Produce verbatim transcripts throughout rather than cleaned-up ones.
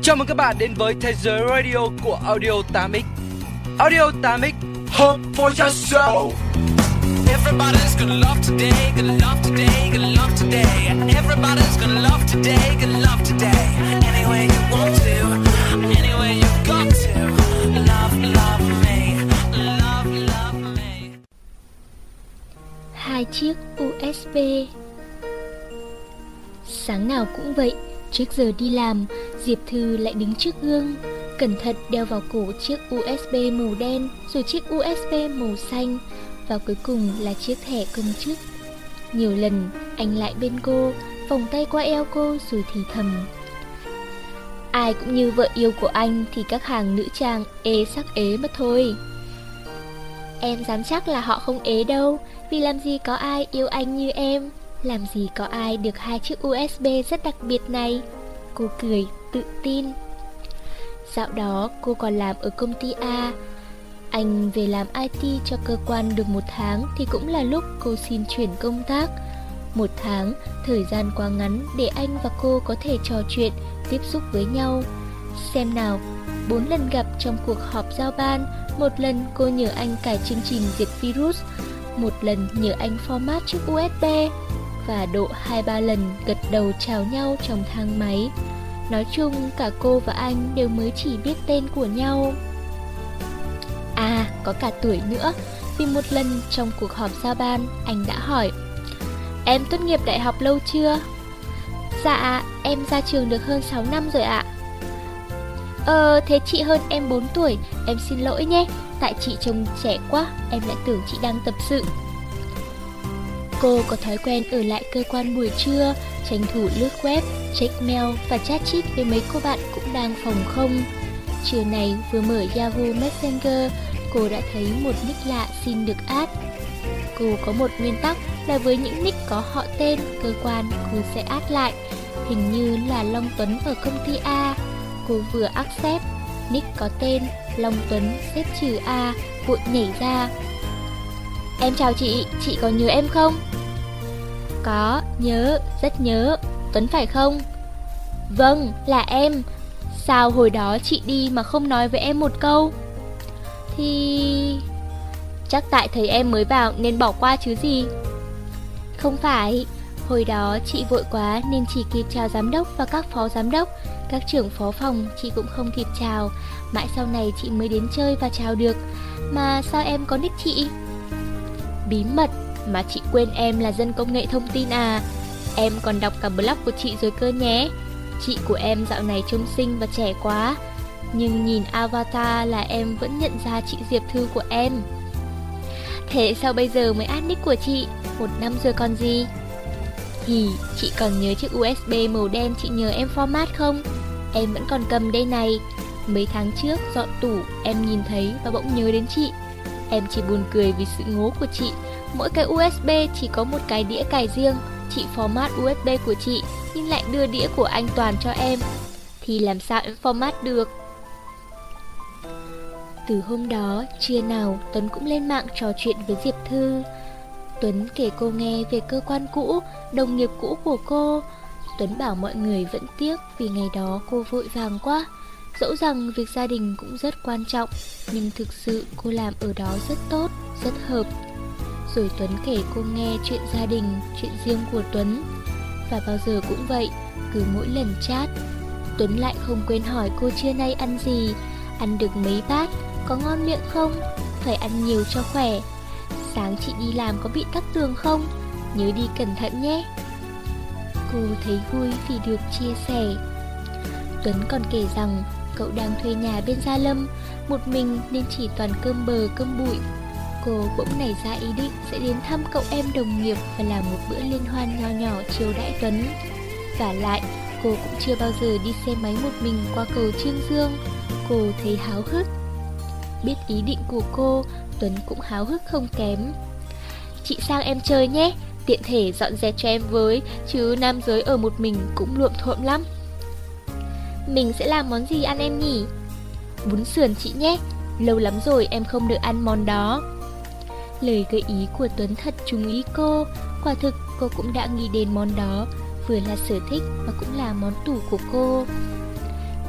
Chào mừng các bạn đến với Thế giới Radio của Audio tám x. Audio tám x, home for your soul. Everybody's gonna love today, gonna love today, gonna love today. Everybody's gonna love today, gonna love today. Any way you want to, any way you got to. Love, love me, love, love me. Hai chiếc u ét bê. Sáng nào cũng vậy, trước giờ đi làm, Diệp Thư lại đứng trước gương, cẩn thận đeo vào cổ chiếc u ét bê màu đen, rồi chiếc u ét bê màu xanh, và cuối cùng là chiếc thẻ công chức. Nhiều lần anh lại bên cô, vòng tay qua eo cô rồi thì thầm: ai cũng như vợ yêu của anh thì các hàng nữ trang ê sắc ế mất thôi. Em dám chắc là họ không ế đâu, vì làm gì có ai yêu anh như em, làm gì có ai được hai chiếc u ét bê rất đặc biệt này. Cô cười, tự tin. Dạo đó cô còn làm ở công ty A. Anh về làm i tê cho cơ quan được một tháng thì cũng là lúc cô xin chuyển công tác. Một tháng, thời gian quá ngắn để anh và cô có thể trò chuyện, tiếp xúc với nhau. Xem nào, bốn lần gặp trong cuộc họp giao ban, một lần cô nhờ anh cài chương trình diệt virus, một lần nhờ anh format chiếc u ét bê, và độ hai ba lần gật đầu chào nhau trong thang máy. Nói chung cả cô và anh đều mới chỉ biết tên của nhau. À, có cả tuổi nữa, vì một lần trong cuộc họp giao ban, anh đã hỏi: em tốt nghiệp đại học lâu chưa? Dạ, em ra trường được hơn sáu năm rồi ạ. Ờ, thế chị hơn em bốn tuổi, em xin lỗi nhé, tại chị trông trẻ quá, em lại tưởng chị đang tập sự. Cô có thói quen ở lại cơ quan buổi trưa, tranh thủ lướt web, check mail và chat chít với mấy cô bạn cũng đang phòng không. Trưa này vừa mở Yahoo Messenger, cô đã thấy một nick lạ xin được add. Cô có một nguyên tắc là với những nick có họ tên, cơ quan, cô sẽ add lại. Hình như là Long Tuấn ở công ty A. Cô vừa accept, nick có tên Long Tuấn xếp trừ A, vội nhảy ra: em chào chị, chị có nhớ em không? Có, nhớ, rất nhớ. Tuấn phải không? Vâng, là em. Sao hồi đó chị đi mà không nói với em một câu? Thì... chắc tại thấy em mới vào nên bỏ qua chứ gì. Không phải, hồi đó chị vội quá nên chỉ kịp chào giám đốc và các phó giám đốc. Các trưởng phó phòng chị cũng không kịp chào. Mãi sau này chị mới đến chơi và chào được. Mà sao em có nick chị? Bí mật, mà chị quên em là dân công nghệ thông tin à. Em còn đọc cả blog của chị rồi cơ nhé. Chị của em dạo này trông xinh và trẻ quá, nhưng nhìn avatar là em vẫn nhận ra chị Diệp Thư của em. Thế sao bây giờ mới add nick của chị? Một năm rồi còn gì. Thì chị còn nhớ chiếc u ét bê màu đen chị nhờ em format không? Em vẫn còn cầm đây này. Mấy tháng trước dọn tủ em nhìn thấy và bỗng nhớ đến chị. Em chỉ buồn cười vì sự ngố của chị. Mỗi cái u ét bê chỉ có một cái đĩa cài riêng. Chị format u ét bê của chị nhưng lại đưa đĩa của anh Toàn cho em. Thì làm sao em format được? Từ hôm đó, trưa nào Tuấn cũng lên mạng trò chuyện với Diệp Thư. Tuấn kể cô nghe về cơ quan cũ, đồng nghiệp cũ của cô. Tuấn bảo mọi người vẫn tiếc vì ngày đó cô vội vàng quá. Dẫu rằng việc gia đình cũng rất quan trọng, nhưng thực sự cô làm ở đó rất tốt, rất hợp. Rồi Tuấn kể cô nghe chuyện gia đình, chuyện riêng của Tuấn. Và bao giờ cũng vậy, cứ mỗi lần chat, Tuấn lại không quên hỏi cô trưa nay ăn gì, ăn được mấy bát, có ngon miệng không, phải ăn nhiều cho khỏe. Sáng chị đi làm có bị tắc đường không? Nhớ đi cẩn thận nhé. Cô thấy vui vì được chia sẻ. Tuấn còn kể rằng cậu đang thuê nhà bên Gia Lâm, một mình nên chỉ toàn cơm bờ cơm bụi. Cô bỗng nảy ra ý định sẽ đến thăm cậu em đồng nghiệp và làm một bữa liên hoan nho nhỏ chiêu đãi Tuấn. Vả lại, cô cũng chưa bao giờ đi xe máy một mình qua cầu Trương Dương. Cô thấy háo hức. Biết ý định của cô, Tuấn cũng háo hức không kém. Chị sang em chơi nhé, tiện thể dọn dẹp cho em với, chứ nam giới ở một mình cũng luộm thuộm lắm. Mình sẽ làm món gì ăn em nhỉ? Bún sườn chị nhé, lâu lắm rồi em không được ăn món đó. Lời gợi ý của Tuấn thật trúng ý cô. Quả thực cô cũng đã nghĩ đến món đó, vừa là sở thích và cũng là món tủ của cô.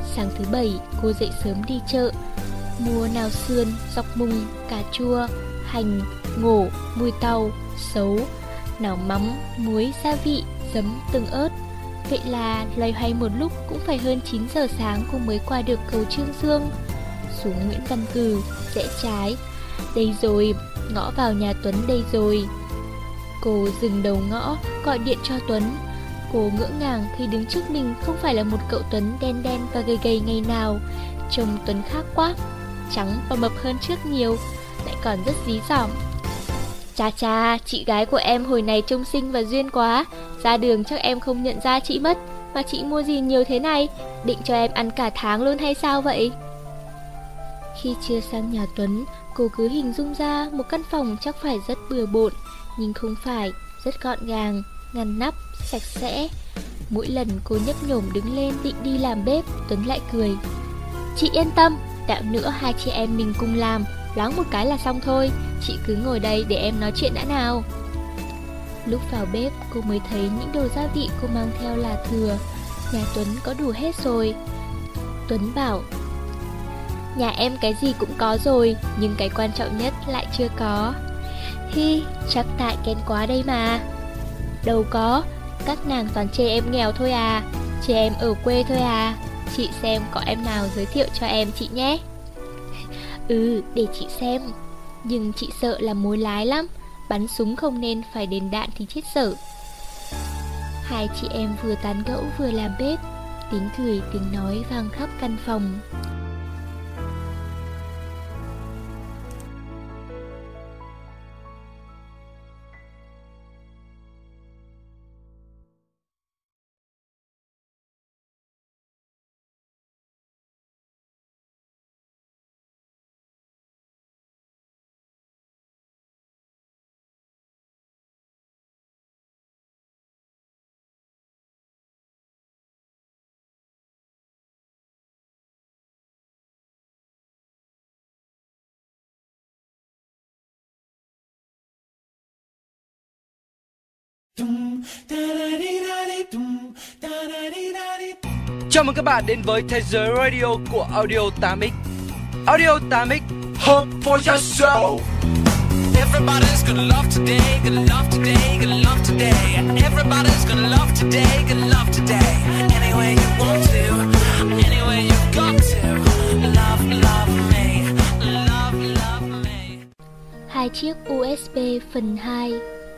Sáng thứ bảy, cô dậy sớm đi chợ, mua nào sườn, dọc mùng, cà chua, hành, ngổ, mùi tàu, sấu, nào mắm, muối, gia vị, giấm, tương ớt. Vậy là loay hoay một lúc cũng phải hơn chín giờ sáng cô mới qua được cầu Trương Dương. Xuống Nguyễn Văn Cừ, rẽ trái. Đây rồi, ngõ vào nhà Tuấn đây rồi. Cô dừng đầu ngõ, gọi điện cho Tuấn. Cô ngỡ ngàng khi đứng trước mình không phải là một cậu Tuấn đen đen và gầy gầy ngày nào. Trông Tuấn khác quá, trắng và mập hơn trước nhiều, lại còn rất dí dỏm. Chà chà, chị gái của em hồi này trông xinh và duyên quá. Ra đường chắc em không nhận ra chị mất. Mà chị mua gì nhiều thế này? Định cho em ăn cả tháng luôn hay sao vậy? Khi chưa sang nhà Tuấn, cô cứ hình dung ra một căn phòng chắc phải rất bừa bộn. Nhưng không phải, rất gọn gàng, ngăn nắp, sạch sẽ. Mỗi lần cô nhấp nhổm đứng lên định đi làm bếp, Tuấn lại cười. Chị yên tâm, đạo nữa hai chị em mình cùng làm, loáng một cái là xong thôi. Chị cứ ngồi đây để em nói chuyện đã nào. Lúc vào bếp cô mới thấy những đồ gia vị cô mang theo là thừa. Nhà Tuấn có đủ hết rồi. Tuấn bảo, nhà em cái gì cũng có rồi, nhưng cái quan trọng nhất lại chưa có. Hi, chắc tại kén quá đây mà. Đâu có, các nàng toàn chê em nghèo thôi à, chê em ở quê thôi à. Chị xem có em nào giới thiệu cho em chị nhé. Ừ, để chị xem. Nhưng chị sợ là mối lái lắm, bắn súng không nên phải đền đạn thì chết sợ. Hai chị em vừa tán gẫu vừa làm bếp, tiếng cười tiếng nói vang khắp căn phòng. Chào mừng các bạn đến với thế giới radio của Audio tám x. Audio tám x, home for your soul. Everybody's gonna love today, gonna love today, gonna love today. Everybody's gonna love today, gonna love today. Any way you want to, any way you got to. Love, love me, love, love me. Hai chiếc u ét bê phần hai.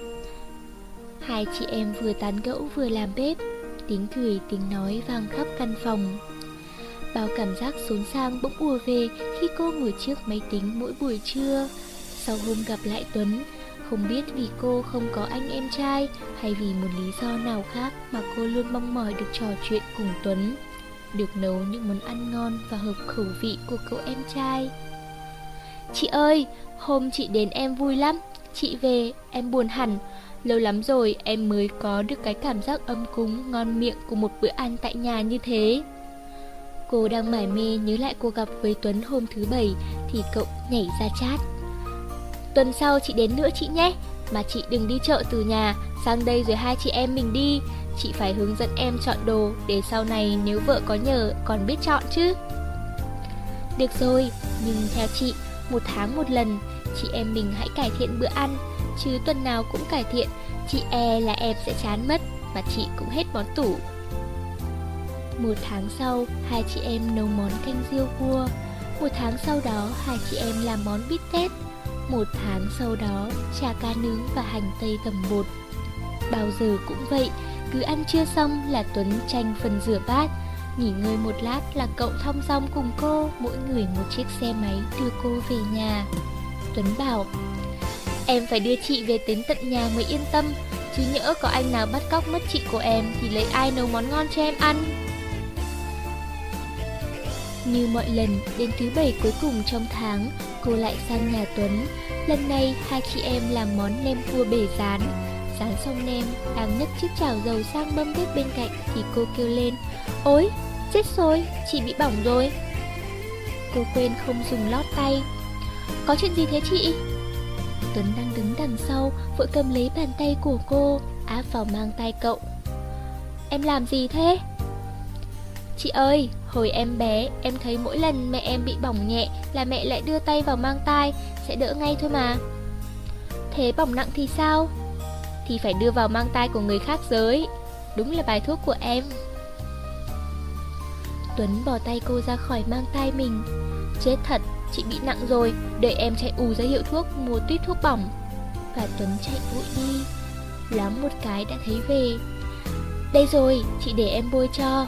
Hai chị em vừa tán gẫu vừa làm bếp, tiếng cười tiếng nói vang khắp căn phòng. Bao cảm giác xốn sang bỗng ùa về khi cô ngồi trước máy tính mỗi buổi trưa. Sau hôm gặp lại Tuấn, không biết vì cô không có anh em trai hay vì một lý do nào khác mà cô luôn mong mỏi được trò chuyện cùng Tuấn, được nấu những món ăn ngon và hợp khẩu vị của cậu em trai. Chị ơi, hôm chị đến em vui lắm. Chị về em buồn hẳn. Lâu lắm rồi em mới có được cái cảm giác ấm cúng, ngon miệng của một bữa ăn tại nhà như thế. Cô đang mải mê nhớ lại cuộc gặp với Tuấn hôm thứ bảy thì cậu nhảy ra chat. Tuần sau chị đến nữa chị nhé. Mà chị đừng đi chợ từ nhà, sang đây rồi hai chị em mình đi. Chị phải hướng dẫn em chọn đồ để sau này nếu vợ có nhờ còn biết chọn chứ. Được rồi, nhưng theo chị, một tháng một lần, chị em mình hãy cải thiện bữa ăn. Chứ tuần nào cũng cải thiện, chị e là em sẽ chán mất, mà chị cũng hết món tủ. Một tháng sau, hai chị em nấu món canh riêu cua. Một tháng sau đó, hai chị em làm món bít tết. Một tháng sau đó, chả cá nướng và hành tây tẩm bột. Bao giờ cũng vậy, cứ ăn trưa xong là Tuấn tranh phần rửa bát. Nghỉ ngơi một lát là cậu thong dong cùng cô, mỗi người một chiếc xe máy đưa cô về nhà. Tuấn bảo, em phải đưa chị về đến tận nhà mới yên tâm, chứ nhỡ có anh nào bắt cóc mất chị của em thì lấy ai nấu món ngon cho em ăn. Như mọi lần, đến thứ bảy cuối cùng trong tháng, cô lại sang nhà Tuấn. Lần này, hai chị em làm món nem cua bể rán. Rán xong nem, đang nhấc chiếc chảo dầu sang mâm bếp bên cạnh thì cô kêu lên, ôi, chết rồi, chị bị bỏng rồi. Cô quên không dùng lót tay. Có chuyện gì thế chị? Tuấn đang đứng đằng sau, vội cầm lấy bàn tay của cô, áp vào mang tay cậu. Em làm gì thế? Chị ơi, hồi em bé, em thấy mỗi lần mẹ em bị bỏng nhẹ là mẹ lại đưa tay vào mang tai, sẽ đỡ ngay thôi mà. Thế bỏng nặng thì sao? Thì phải đưa vào mang tai của người khác giới. Đúng là bài thuốc của em. Tuấn bỏ tay cô ra khỏi mang tai mình. Chết thật, chị bị nặng rồi, đợi em chạy ù ra hiệu thuốc mua tuýp thuốc bỏng. Và Tuấn chạy vội đi. Loáng một cái đã thấy về. Đây rồi, chị để em bôi cho.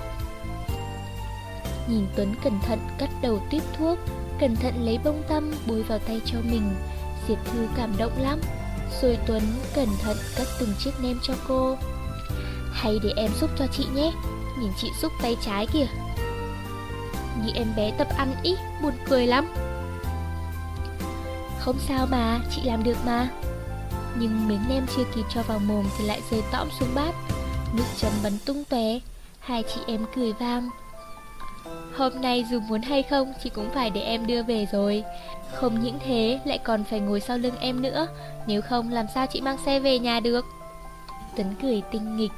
Nhìn Tuấn cẩn thận cắt đầu tuýp thuốc, cẩn thận lấy bông tăm bôi vào tay cho mình, Diệp Thư cảm động lắm. Rồi Tuấn cẩn thận cắt từng chiếc nem cho cô. Hay để em giúp cho chị nhé, nhìn chị giúp tay trái kìa. Như em bé tập ăn ý, buồn cười lắm. Không sao mà, chị làm được mà. Nhưng miếng nem chưa kịp cho vào mồm thì lại rơi tõm xuống bát. Nước chấm bắn tung tóe. Hai chị em cười vang. Hôm nay dù muốn hay không, chị cũng phải để em đưa về rồi. Không những thế, lại còn phải ngồi sau lưng em nữa. Nếu không làm sao chị mang xe về nhà được. Tuấn cười tinh nghịch.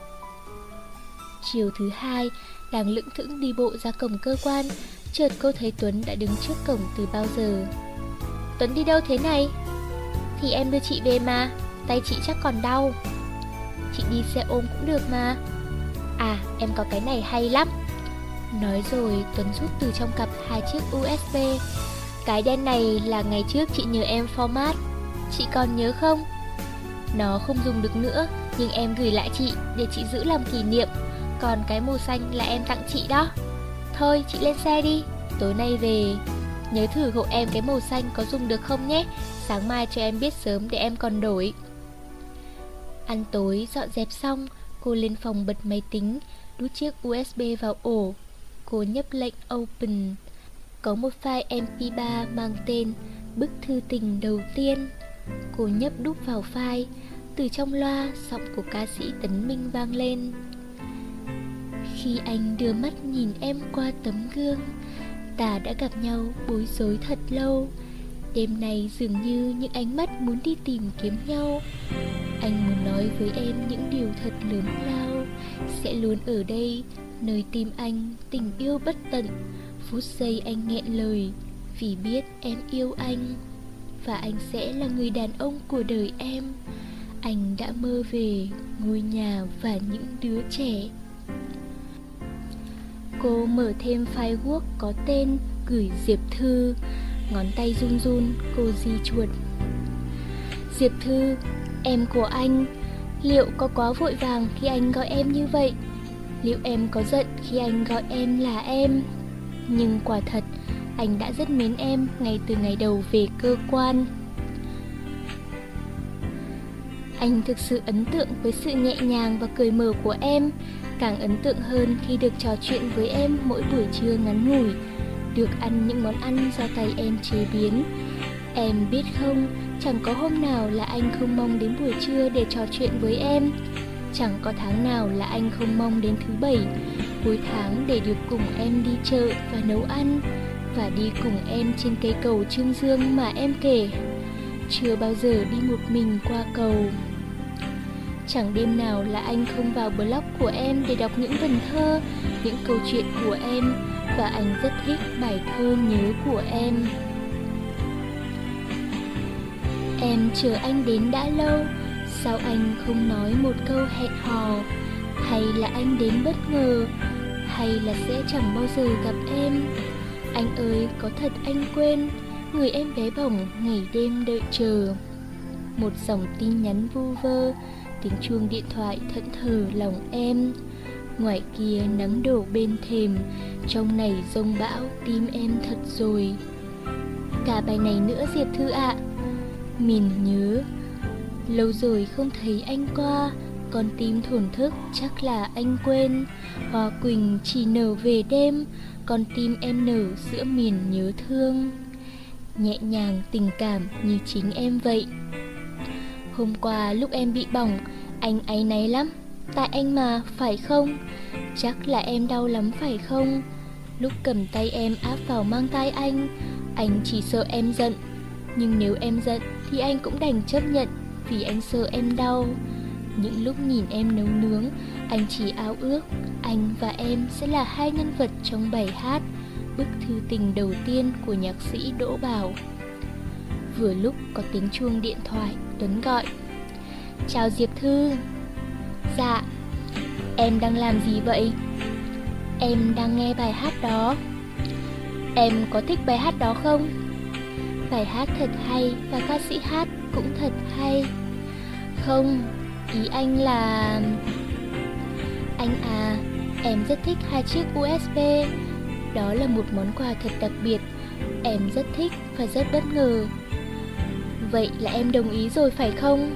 Chiều thứ hai, đang lững thững đi bộ ra cổng cơ quan, chợt cô thấy Tuấn đã đứng trước cổng từ bao giờ. Tuấn đi đâu thế này? Thì em đưa chị về mà, tay chị chắc còn đau. Chị đi xe ôm cũng được mà. À, em có cái này hay lắm. Nói rồi Tuấn rút từ trong cặp hai chiếc u ét bê. Cái đen này là ngày trước chị nhờ em format. Chị còn nhớ không? Nó không dùng được nữa, nhưng em gửi lại chị để chị giữ làm kỷ niệm. Còn cái màu xanh là em tặng chị đó. Thôi chị lên xe đi, tối nay về nhớ thử hộ em cái màu xanh có dùng được không nhé. Sáng mai cho em biết sớm để em còn đổi. Ăn tối dọn dẹp xong, cô lên phòng bật máy tính, đút chiếc u ét bê vào ổ. Cô nhấp lệnh Open. Có một file em pê ba mang tên Bức thư tình đầu tiên. Cô nhấp đúp vào file. Từ trong loa, giọng của ca sĩ Tấn Minh vang lên. Khi anh đưa mắt nhìn em qua tấm gương, ta đã gặp nhau bối rối thật lâu. Đêm nay dường như những ánh mắt muốn đi tìm kiếm nhau. Anh muốn nói với em những điều thật lớn lao. Sẽ luôn ở đây, nơi tim anh, tình yêu bất tận. Phút giây anh nghẹn lời, vì biết em yêu anh. Và anh sẽ là người đàn ông của đời em. Anh đã mơ về ngôi nhà và những đứa trẻ. Cô mở thêm file Word có tên Gửi Diệp Thư. Ngón tay run run, cô di chuột. Diệp Thư, em của anh. Liệu có quá vội vàng khi anh gọi em như vậy? Liệu em có giận khi anh gọi em là em? Nhưng quả thật, anh đã rất mến em ngay từ ngày đầu về cơ quan. Anh thực sự ấn tượng với sự nhẹ nhàng và cởi mở của em. Càng ấn tượng hơn khi được trò chuyện với em mỗi buổi trưa ngắn ngủi, được ăn những món ăn do tay em chế biến. Em biết không, chẳng có hôm nào là anh không mong đến buổi trưa để trò chuyện với em. Chẳng có tháng nào là anh không mong đến thứ bảy, cuối tháng để được cùng em đi chợ và nấu ăn, và đi cùng em trên cây cầu Trương Dương mà em kể. Chưa bao giờ đi một mình qua cầu. Chẳng đêm nào là anh không vào blog của em để đọc những vần thơ, những câu chuyện của em, và anh rất thích bài thơ Nhớ của em. Em chờ anh đến đã lâu, sao anh không nói một câu hẹn hò? Hay là anh đến bất ngờ? Hay là sẽ chẳng bao giờ gặp em? Anh ơi, có thật anh quên người em bé bỏng ngày đêm đợi chờ. Một dòng tin nhắn vu vơ, tiếng chuông điện thoại thẫn thờ lòng em. Ngoài kia nắng đổ bên thềm, trong này giông bão tim em thật rồi. Cả bài này nữa Diệp Thư ạ. Mình nhớ, lâu rồi không thấy anh qua, con tim thổn thức chắc là anh quên. Hoa quỳnh chỉ nở về đêm, con tim em nở giữa miền nhớ thương. Nhẹ nhàng tình cảm như chính em vậy. Hôm qua lúc em bị bỏng, anh áy náy lắm. Tại anh mà, phải không? Chắc là em đau lắm phải không? Lúc cầm tay em áp vào mang tay anh, anh chỉ sợ em giận. Nhưng nếu em giận thì anh cũng đành chấp nhận, vì anh sợ em đau. Những lúc nhìn em nấu nướng, Anh chỉ ao ước anh và em sẽ là hai nhân vật trong bài hát Bức thư tình đầu tiên của nhạc sĩ Đỗ Bảo. Vừa lúc có tiếng chuông điện thoại, Tuấn gọi. Chào Diệp Thư. Dạ. Em đang làm gì vậy? Em đang nghe bài hát đó. Em có thích bài hát đó không? Bài hát thật hay và ca sĩ hát cũng thật hay. Không, ý anh là... Anh à, em rất thích hai chiếc u ét bê. Đó là một món quà thật đặc biệt. Em rất thích và rất bất ngờ. Vậy là em đồng ý rồi phải không?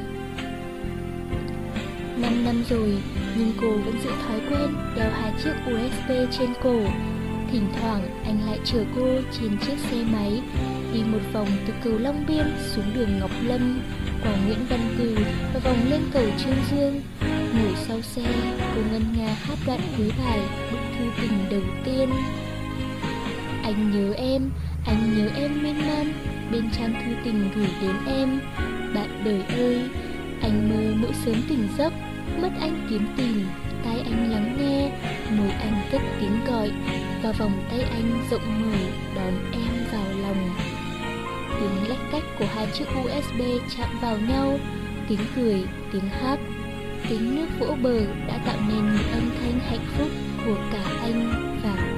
Năm năm rồi, nhưng cô vẫn giữ thói quen đeo hai chiếc u ét bê trên cổ. Thỉnh thoảng anh lại chở cô trên chiếc xe máy, đi một vòng từ cầu Long Biên xuống đường Ngọc Lâm, qua Nguyễn Văn Cừ và vòng lên cầu Trương Dương. Ngồi sau xe, cô ngân nga hát đoạn cuối bài Bức thư tình đầu tiên. Anh nhớ em, anh nhớ em miên man, bên trang thư tình gửi đến em. Bạn đời ơi, anh mơ mỗi sớm tỉnh giấc, mắt anh kiếm tìm, tai anh lắng nghe, môi anh cất tiếng gọi, và vòng tay anh rộng mở đón em vào lòng. Tiếng lách cách của hai chiếc u ét bê chạm vào nhau, tiếng cười, tiếng hát, tiếng nước vỗ bờ đã tạo nên một âm thanh hạnh phúc của cả anh và